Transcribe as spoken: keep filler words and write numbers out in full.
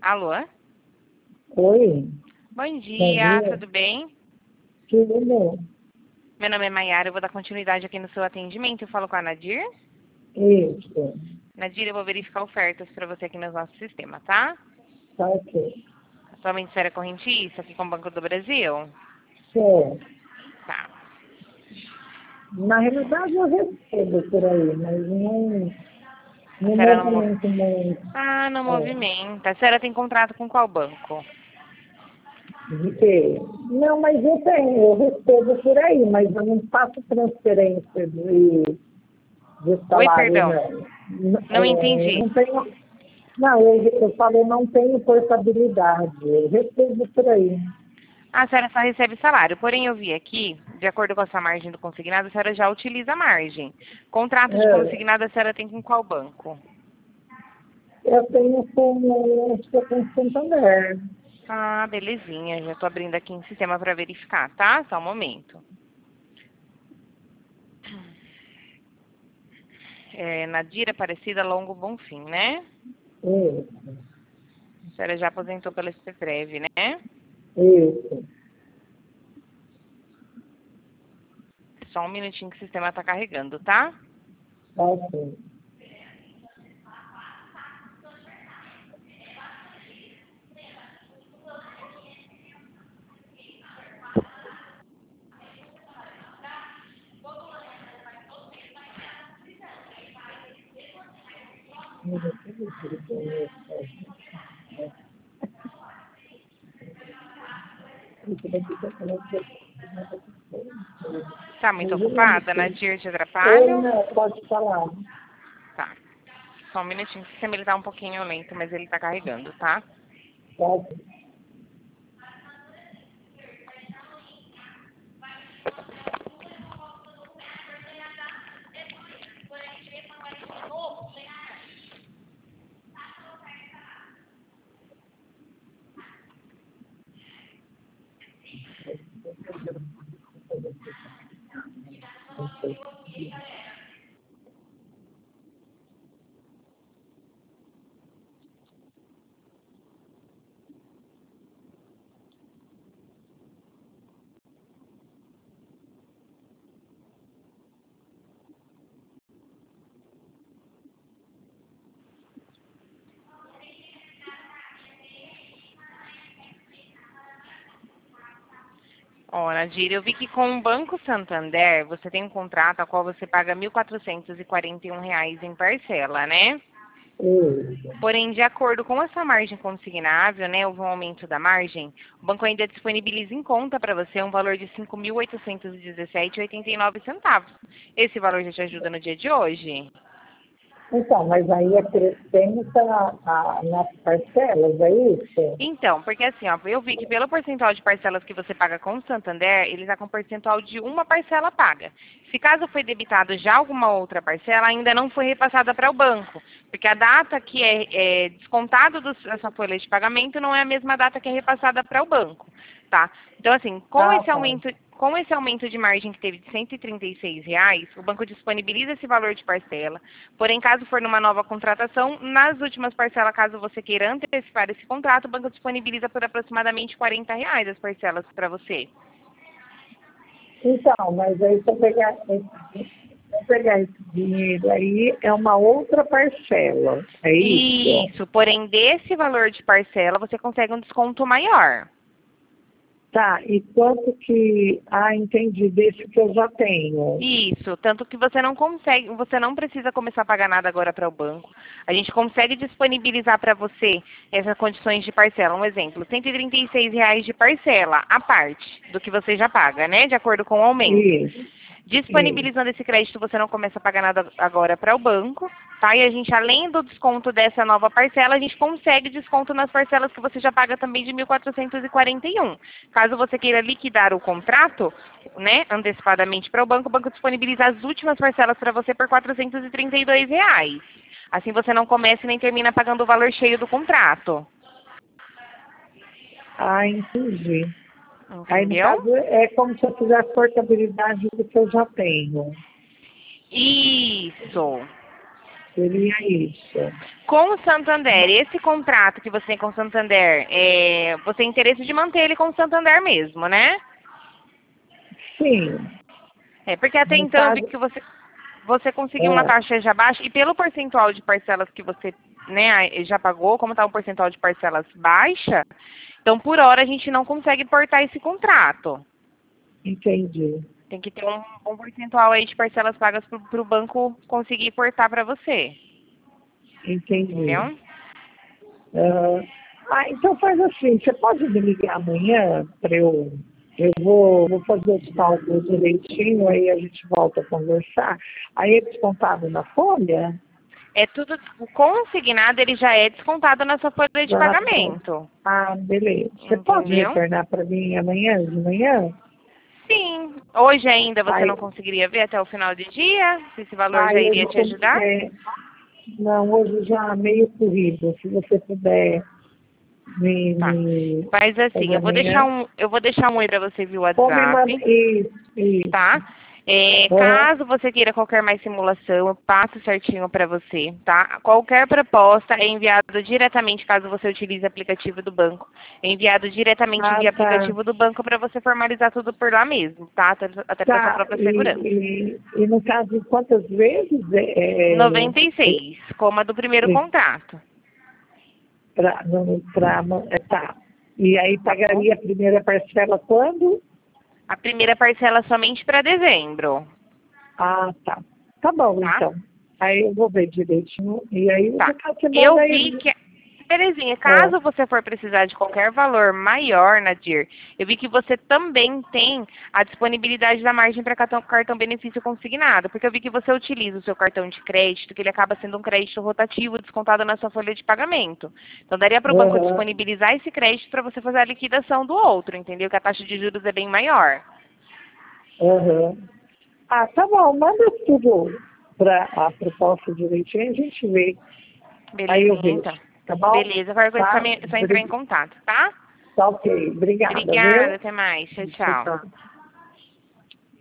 Alô? Oi, Bom bom dia, dia. tudo bem? Tudo bom? Meu nome é Maiara, eu vou dar continuidade aqui no seu atendimento. Eu falo com a Nadir. Isso, Nadir, eu vou verificar ofertas para você aqui no nosso sistema, tá? tá ok. Atualmente você era correntista aqui com o Banco do Brasil? Certo. Tá. Na realidade eu recebo por aí, mas não, A não senhora não... mo- movimento muito. Ah, não É, movimenta. A senhora tem contrato com qual banco? de quê? Não, mas eu tenho, eu recebo por aí, mas eu não faço transferência de, de Oi, salário, perdão. não. N- Não é, entendi. não tenho, não, eu, eu falo, não tenho portabilidade, eu recebo por aí. A senhora só recebe salário. Porém, eu vi aqui, de acordo com a sua margem do consignado, a senhora já utiliza a margem. Contrato de É, consignado a senhora tem com qual banco? eu tenho com, acho que é com Santander. Ah, belezinha. Já tô abrindo aqui em sistema para verificar, tá? Só um momento. É, Nadira Aparecida Longo Bonfim, né? Isso, A senhora já aposentou pela Cefrev, né? isso. Só um minutinho que o sistema tá carregando, tá? Tá ok. Tá muito ocupada? Nadir, te Ou atrapalho? não, pode falar. Tá. Só um minutinho que o sistema ele tá um pouquinho lento, mas ele tá carregando, tá? Tá ok. Ó, Nadir, eu vi que com o Banco Santander você tem um contrato a qual você paga mil quatrocentos e quarenta e um reais em parcela, né? Isso. Porém, de acordo com essa margem consignável, né, houve um aumento da margem, o banco ainda disponibiliza em conta para você um valor de cinco mil oitocentos e dezessete reais e oitenta e nove centavos. Esse valor já te ajuda no dia de hoje? Então, mas aí acrescenta a, nas parcelas, é isso? Então, porque assim, ó, eu vi que pelo percentual de parcelas que você paga com o Santander, ele está com percentual de uma parcela paga. Se caso foi debitado já alguma outra parcela, ainda não foi repassada para o banco, porque a data que é, é descontado dessa folha de pagamento não é a mesma data que é repassada para o banco, tá? Então, assim, com Ah, esse tá. aumento, com esse aumento de margem que teve de cento e trinta e seis reais, o banco disponibiliza esse valor de parcela. Porém, caso for numa nova contratação, nas últimas parcelas, caso você queira antecipar esse contrato, o banco disponibiliza por aproximadamente quarenta reais as parcelas para você. Então, mas aí se eu pegar, esse- se eu pegar esse dinheiro aí, é uma outra parcela, é isso? Isso, porém, desse valor de parcela, você consegue um desconto maior. Tá, e quanto que, ah, entendi, desse que eu já tenho. Isso, tanto que você não consegue, você não precisa começar a pagar nada agora para o banco. A gente consegue disponibilizar para você essas condições de parcela. Um exemplo, cento e trinta e seis reais de parcela, a parte do que você já paga, né? De acordo com o aumento. Isso, isso. Disponibilizando esse crédito, você não começa a pagar nada agora para o banco, tá? E a gente, além do desconto dessa nova parcela, a gente consegue desconto nas parcelas que você já paga também de mil quatrocentos e quarenta e um. Caso você queira liquidar o contrato, né, antecipadamente para o banco, o banco disponibiliza as últimas parcelas para você por quatrocentos e trinta e dois reais. Assim você não começa e nem termina pagando o valor cheio do contrato. Ah, entendi. Aí, no Entendeu? caso, é como se eu fizesse portabilidade do que eu já tenho. Isso. Seria isso. Com o Santander, esse contrato que você tem com o Santander, é, você tem interesse de manter ele com o Santander mesmo, né? Sim. É, porque até No então eu vi caso, que você, você conseguiu uma é, taxa já baixa e pelo percentual de parcelas que você, né, já pagou, como está um percentual de parcelas baixa, então por hora a gente não consegue portar esse contrato. entendi. Tem que ter um bom percentual aí de parcelas pagas para o banco conseguir portar para você. Entendi. Entendeu? Ah, ah, então faz assim, você pode me ligar amanhã para eu. Eu vou, vou fazer os cálculos direitinho, aí a gente volta a conversar. Aí é descontado na folha? É tudo, o consignado ele já é descontado na sua folha de Já tá. pagamento. Ah, beleza. Você pode Entendeu? retornar para mim amanhã, de manhã? Sim. Hoje ainda você não Aí, conseguiria ver até o final do dia? Se esse valor já aí iria eu te tô, ajudar? é, não, hoje já meio corrido. Se você puder me, Tá. me Faz assim, fazer eu vou deixar amanhã, um, eu vou deixar um oi pra você via ou me manda. WhatsApp, Isso, isso. tá? É, Aham. caso você queira qualquer mais simulação, eu passo certinho para você, tá? Qualquer proposta é enviado diretamente, caso você utilize o aplicativo do banco, é enviado diretamente Ah, via tá. aplicativo do banco para você formalizar tudo por lá mesmo, tá? Até, até para sua Tá. própria segurança. E, e, e no caso, quantas vezes é, é, noventa e é, seis, como a do primeiro é, contrato, pra, no, pra, é, tá. E aí tá bom? pagaria a primeira parcela quando? A primeira parcela somente para dezembro, Ah, tá. Tá bom, tá? então. Aí eu vou ver direitinho. E aí no Tá. caso você Eu manda vi aí. que. Belezinha, Ah, caso você for precisar de qualquer valor maior, Nadir, eu vi que você também tem a disponibilidade da margem para cartão, cartão benefício consignado, porque eu vi que você utiliza o seu cartão de crédito, que ele acaba sendo um crédito rotativo descontado na sua folha de pagamento. Então daria para o banco aham, disponibilizar esse crédito para você fazer a liquidação do outro, entendeu? Que a taxa de juros é bem maior. aham. Ah, tá bom. Manda tudo para a proposta direitinho, a gente vê. Aí eu Belezinha, vejo. então. Tá bom? Beleza, qualquer coisa é só, Tá? me- é só entrar em Bri- contato, tá? Tá ok. Obrigada, Obrigada, viu? até mais. Tchau, Tchau, tchau. tchau.